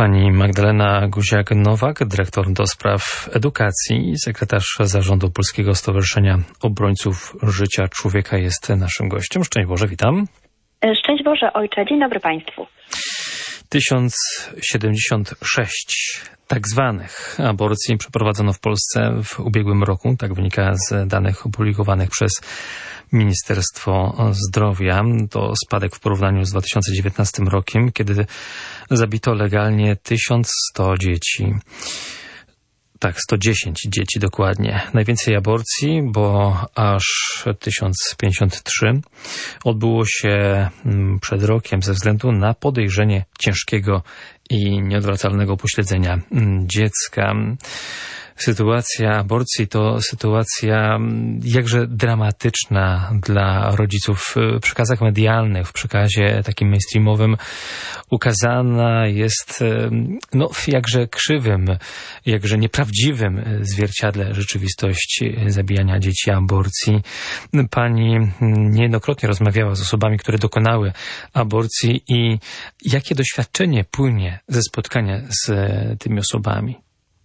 Pani Magdalena Guziak-Nowak, dyrektor do spraw edukacji i sekretarz zarządu Polskiego Stowarzyszenia Obrońców Życia Człowieka jest naszym gościem. Szczęść Boże, witam. Szczęść Boże, ojcze. Dzień dobry Państwu. 1076 tak zwanych aborcji przeprowadzono w Polsce w ubiegłym roku. Tak wynika z danych opublikowanych przez Ministerstwo Zdrowia. To spadek w porównaniu z 2019 rokiem, kiedy zabito legalnie 1100 dzieci. Tak, 110 dzieci dokładnie. Najwięcej aborcji, bo aż 1053 odbyło się przed rokiem ze względu na podejrzenie ciężkiego i nieodwracalnego upośledzenia dziecka. Sytuacja aborcji to sytuacja jakże dramatyczna dla rodziców. W przekazach medialnych, w przekazie takim mainstreamowym ukazana jest w jakże krzywym, jakże nieprawdziwym zwierciadle rzeczywistość zabijania dzieci, aborcji. Pani niejednokrotnie rozmawiała z osobami, które dokonały aborcji i jakie doświadczenie płynie ze spotkania z tymi osobami?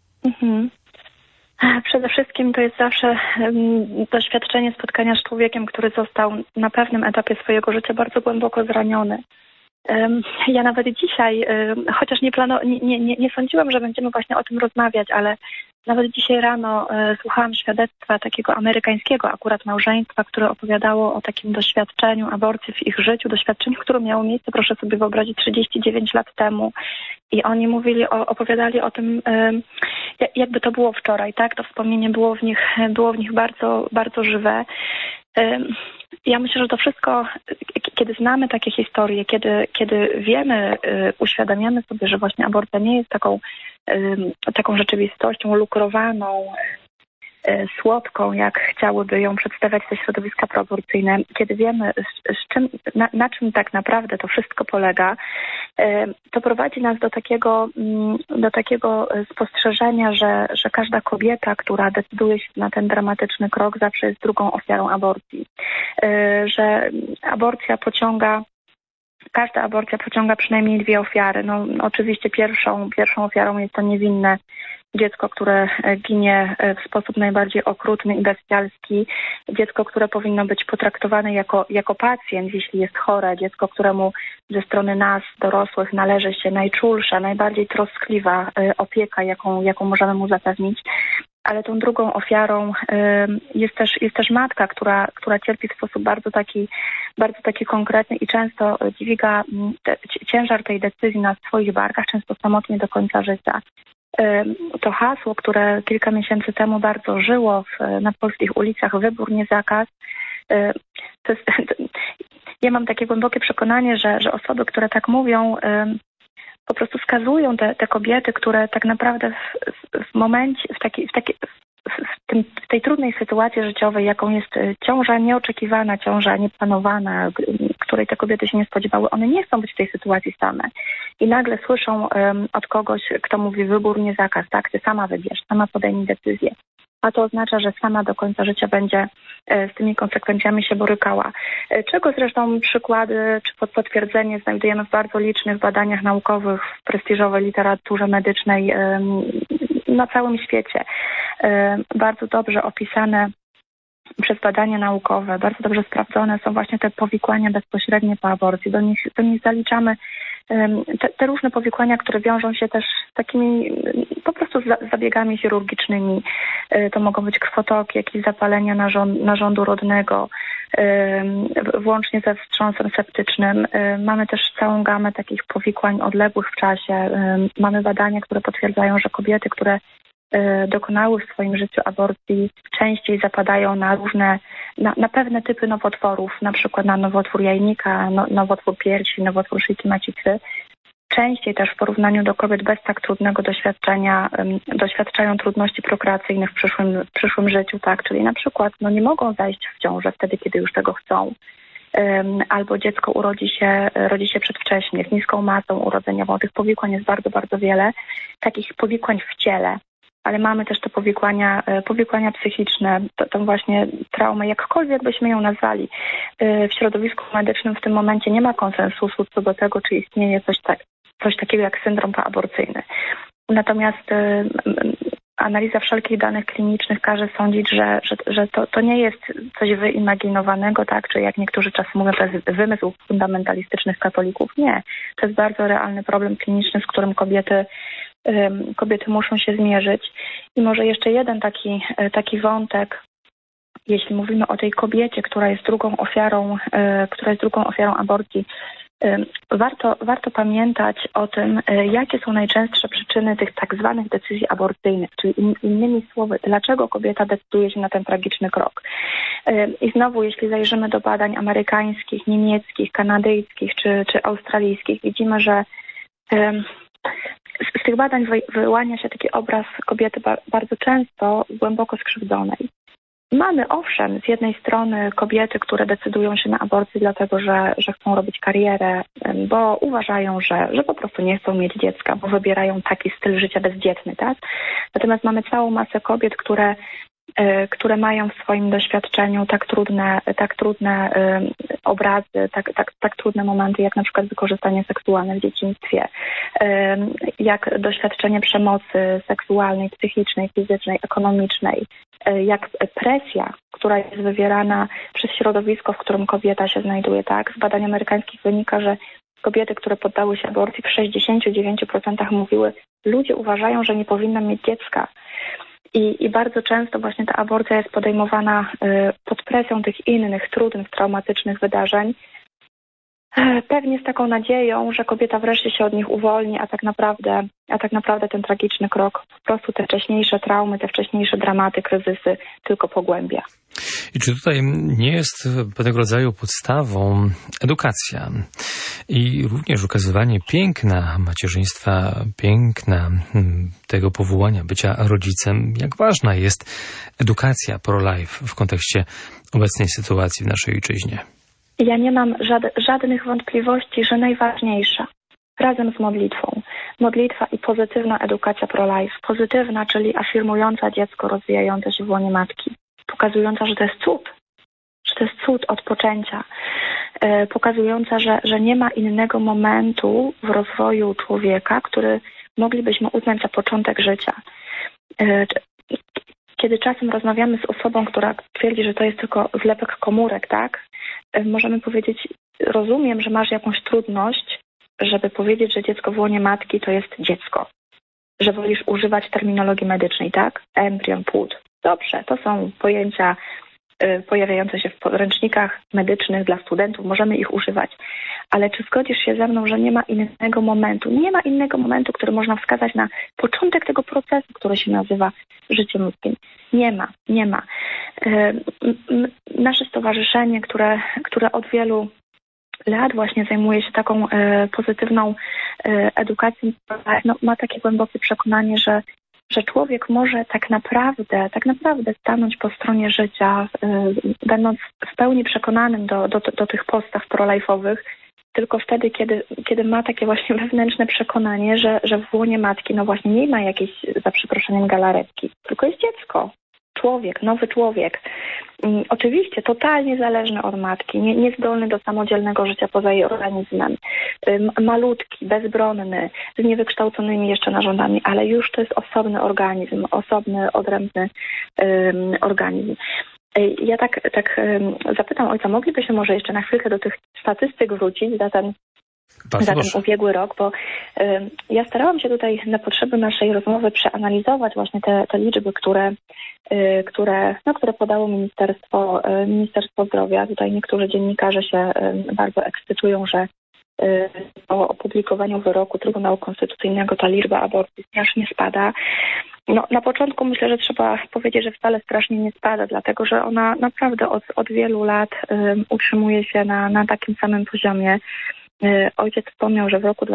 Przede wszystkim to jest zawsze doświadczenie spotkania z człowiekiem, który został na pewnym etapie swojego życia bardzo głęboko zraniony. Ja nawet dzisiaj, chociaż nie sądziłam, że będziemy właśnie o tym rozmawiać, ale nawet dzisiaj rano słuchałam świadectwa takiego amerykańskiego akurat małżeństwa, które opowiadało o takim doświadczeniu aborcji w ich życiu, doświadczeniu, które miało miejsce, proszę sobie wyobrazić, 39 lat temu. I oni opowiadali o tym, jakby to było wczoraj, tak? To wspomnienie było w nich bardzo, bardzo żywe. Ja myślę, że to wszystko, kiedy znamy takie historie, kiedy wiemy, uświadamiamy sobie, że właśnie aborcja nie jest taką rzeczywistością lukrowaną, słodką, jak chciałyby ją przedstawiać te środowiska proaborcyjne, kiedy wiemy, na czym tak naprawdę to wszystko polega, to prowadzi nas do takiego spostrzeżenia, że każda kobieta, która decyduje się na ten dramatyczny krok, zawsze jest drugą ofiarą aborcji. Że każda aborcja pociąga przynajmniej dwie ofiary. No, oczywiście pierwszą ofiarą jest to niewinne dziecko, które ginie w sposób najbardziej okrutny i bestialski. Dziecko, które powinno być potraktowane jako pacjent, jeśli jest chore. Dziecko, któremu ze strony nas, dorosłych, należy się najczulsza, najbardziej troskliwa opieka, jaką możemy mu zapewnić. Ale tą drugą ofiarą jest też matka, która cierpi w sposób bardzo taki konkretny i często dźwiga ciężar tej decyzji na swoich barkach, często samotnie do końca życia. To hasło, które kilka miesięcy temu bardzo żyło na polskich ulicach, wybór, nie zakaz. Ja mam takie głębokie przekonanie, że osoby, które tak mówią, po prostu wskazują te kobiety, które tak naprawdę w momencie, w tej trudnej sytuacji życiowej, jaką jest ciąża nieoczekiwana, ciąża nieplanowana, której te kobiety się nie spodziewały, one nie chcą być w tej sytuacji same. I nagle słyszą od kogoś, kto mówi wybór, nie zakaz, tak? Ty sama wybierz, sama podejmij decyzję. A to oznacza, że sama do końca życia będzie z tymi konsekwencjami się borykała. Czego zresztą przykłady czy potwierdzenie znajdujemy w bardzo licznych badaniach naukowych, w prestiżowej literaturze medycznej na całym świecie. Bardzo dobrze opisane przez badania naukowe, bardzo dobrze sprawdzone są właśnie te powikłania bezpośrednie po aborcji. Do nich zaliczamy te różne powikłania, które wiążą się też z takimi po prostu zabiegami chirurgicznymi. To mogą być krwotoki, jakieś zapalenia narządu rodnego, włącznie ze wstrząsem septycznym. Mamy też całą gamę takich powikłań odległych w czasie. Mamy badania, które potwierdzają, że kobiety, które dokonały w swoim życiu aborcji, częściej zapadają na pewne typy nowotworów, na przykład na nowotwór jajnika, nowotwór piersi, nowotwór szyjki macicy. Częściej też w porównaniu do kobiet bez tak trudnego doświadczenia doświadczają trudności prokreacyjnych w przyszłym życiu, tak? Czyli na przykład nie mogą zajść w ciążę wtedy, kiedy już tego chcą. Albo dziecko rodzi się przedwcześnie, z niską masą urodzeniową. Tych powikłań jest bardzo, bardzo wiele. Takich powikłań w ciele. Ale mamy też te powikłania psychiczne, tą właśnie traumę, jakkolwiek byśmy ją nazwali. W środowisku medycznym w tym momencie nie ma konsensusu co do tego, czy istnieje coś takiego jak syndrom poaborcyjny. Natomiast analiza wszelkich danych klinicznych każe sądzić, że to nie jest coś wyimaginowanego, tak, czy jak niektórzy czasem mówią, to jest wymysł fundamentalistycznych katolików. Nie. To jest bardzo realny problem kliniczny, z którym kobiety muszą się zmierzyć. I może jeszcze jeden taki wątek, jeśli mówimy o tej kobiecie, która jest drugą ofiarą aborcji, warto pamiętać o tym, jakie są najczęstsze przyczyny tych tak zwanych decyzji aborcyjnych, czyli innymi słowy, dlaczego kobieta decyduje się na ten tragiczny krok. I znowu, jeśli zajrzymy do badań amerykańskich, niemieckich, kanadyjskich czy australijskich, widzimy, że z tych badań wyłania się taki obraz kobiety bardzo często głęboko skrzywdzonej. Mamy owszem, z jednej strony kobiety, które decydują się na aborcję dlatego, że chcą robić karierę, bo uważają, że po prostu nie chcą mieć dziecka, bo wybierają taki styl życia bezdzietny, tak? Natomiast mamy całą masę kobiet, które mają w swoim doświadczeniu tak trudne obrazy, tak trudne momenty, jak na przykład wykorzystanie seksualne w dzieciństwie, jak doświadczenie przemocy seksualnej, psychicznej, fizycznej, ekonomicznej, jak presja, która jest wywierana przez środowisko, w którym kobieta się znajduje, tak? Z badań amerykańskich wynika, że kobiety, które poddały się aborcji, w 69% mówiły, ludzie uważają, że nie powinnam mieć dziecka. I bardzo często właśnie ta aborcja jest podejmowana pod presją tych innych, trudnych, traumatycznych wydarzeń. Pewnie z taką nadzieją, że kobieta wreszcie się od nich uwolni, a tak naprawdę ten tragiczny krok po prostu te wcześniejsze traumy, te wcześniejsze dramaty, kryzysy tylko pogłębia. I czy tutaj nie jest pewnego rodzaju podstawą edukacja i również ukazywanie piękna macierzyństwa, piękna tego powołania, bycia rodzicem? Jak ważna jest edukacja pro-life w kontekście obecnej sytuacji w naszej ojczyźnie? Ja nie mam żadnych wątpliwości, że najważniejsza, razem z modlitwą. Modlitwa i pozytywna edukacja pro-life. Pozytywna, czyli afirmująca dziecko rozwijające się w łonie matki. Pokazująca, że to jest cud od poczęcia. Pokazująca, że nie ma innego momentu w rozwoju człowieka, który moglibyśmy uznać za początek życia. Kiedy czasem rozmawiamy z osobą, która twierdzi, że to jest tylko zlepek komórek, tak? Możemy powiedzieć, rozumiem, że masz jakąś trudność, żeby powiedzieć, że dziecko w łonie matki to jest dziecko. Że wolisz używać terminologii medycznej, tak? Embrion, płód. Dobrze, to są pojęcia pojawiające się w podręcznikach medycznych dla studentów, możemy ich używać. Ale czy zgodzisz się ze mną, że nie ma innego momentu, który można wskazać na początek tego procesu, który się nazywa życiem ludzkim? Nie ma. Nasze stowarzyszenie, które od wielu lat właśnie zajmuje się taką pozytywną edukacją, ma takie głębokie przekonanie, że człowiek może tak naprawdę stanąć po stronie życia, będąc w pełni przekonanym do tych postaw pro-life'owych, tylko wtedy, kiedy ma takie właśnie wewnętrzne przekonanie, że w łonie matki, no właśnie nie ma jakiejś, za przeproszeniem, galaretki, tylko jest dziecko. Człowiek, nowy człowiek. Oczywiście totalnie zależny od matki, niezdolny do samodzielnego życia poza jej organizmem. Malutki, bezbronny, z niewykształconymi jeszcze narządami, ale już to jest osobny organizm, osobny, odrębny organizm. Ja tak zapytam ojca, moglibyśmy może jeszcze na chwilkę do tych statystyk wrócić za ten ubiegły rok, bo ja starałam się tutaj na potrzeby naszej rozmowy przeanalizować właśnie te liczby, które podało Ministerstwo Zdrowia. Tutaj niektórzy dziennikarze się bardzo ekscytują, że po opublikowaniu wyroku Trybunału Konstytucyjnego ta liczba aborcji strasznie spada. No, na początku myślę, że trzeba powiedzieć, że wcale strasznie nie spada, dlatego że ona naprawdę od wielu lat utrzymuje się na takim samym poziomie. Ojciec wspomniał, że w roku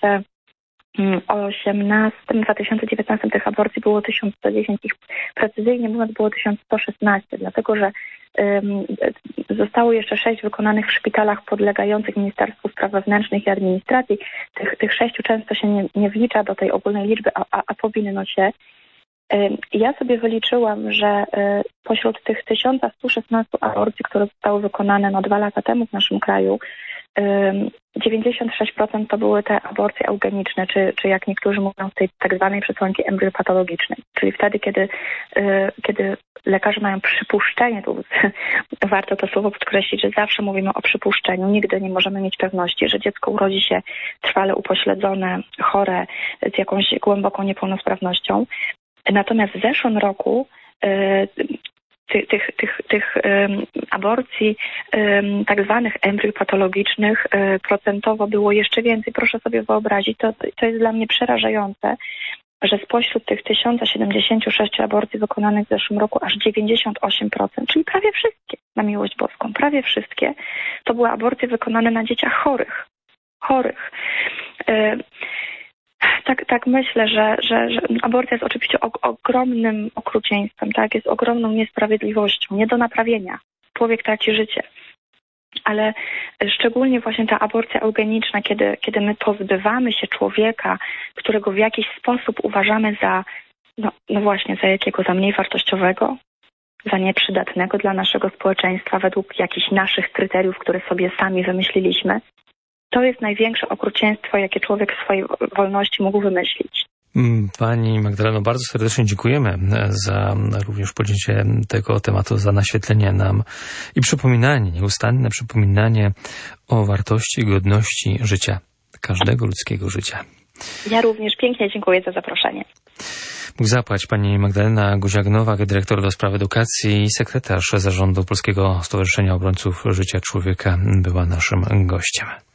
2018-2019 tych aborcji było 1110, ich precyzyjnie mówiąc było 1116, dlatego że zostało jeszcze 6 wykonanych w szpitalach podlegających Ministerstwu Spraw Wewnętrznych i Administracji. Tych 6 często się nie wlicza do tej ogólnej liczby, a powinno się. Ja sobie wyliczyłam, że pośród tych 1116 aborcji, które zostały wykonane 2 lata temu w naszym kraju, 96% to były te aborcje eugeniczne, czy jak niektórzy mówią, z tej tak zwanej przesłanki embriopatologicznej. Czyli wtedy, kiedy lekarze mają przypuszczenie, tu warto to słowo podkreślić, że zawsze mówimy o przypuszczeniu, nigdy nie możemy mieć pewności, że dziecko urodzi się trwale upośledzone, chore, z jakąś głęboką niepełnosprawnością. Natomiast w zeszłym roku tych aborcji tak zwanych embriopatologicznych procentowo było jeszcze więcej. Proszę sobie wyobrazić, to jest dla mnie przerażające, że spośród tych 1076 aborcji wykonanych w zeszłym roku aż 98%, czyli prawie wszystkie, na miłość boską, prawie wszystkie, to były aborcje wykonane na dzieciach chorych. Tak myślę, że aborcja jest oczywiście ogromnym okrucieństwem, tak? Jest ogromną niesprawiedliwością, nie do naprawienia. Człowiek traci życie. Ale szczególnie właśnie ta aborcja eugeniczna, kiedy my pozbywamy się człowieka, którego w jakiś sposób uważamy za za mniej wartościowego, za nieprzydatnego dla naszego społeczeństwa według jakichś naszych kryteriów, które sobie sami wymyśliliśmy, to jest największe okrucieństwo, jakie człowiek w swojej wolności mógł wymyślić. Pani Magdaleno, bardzo serdecznie dziękujemy za również podjęcie tego tematu, za naświetlenie nam i przypominanie, nieustanne przypominanie o wartości, godności życia, każdego ludzkiego życia. Ja również pięknie dziękuję za zaproszenie. Bóg zapłać. Pani Magdalena Guziak-Nowak, dyrektor do spraw edukacji i sekretarz zarządu Polskiego Stowarzyszenia Obrońców Życia Człowieka, była naszym gościem.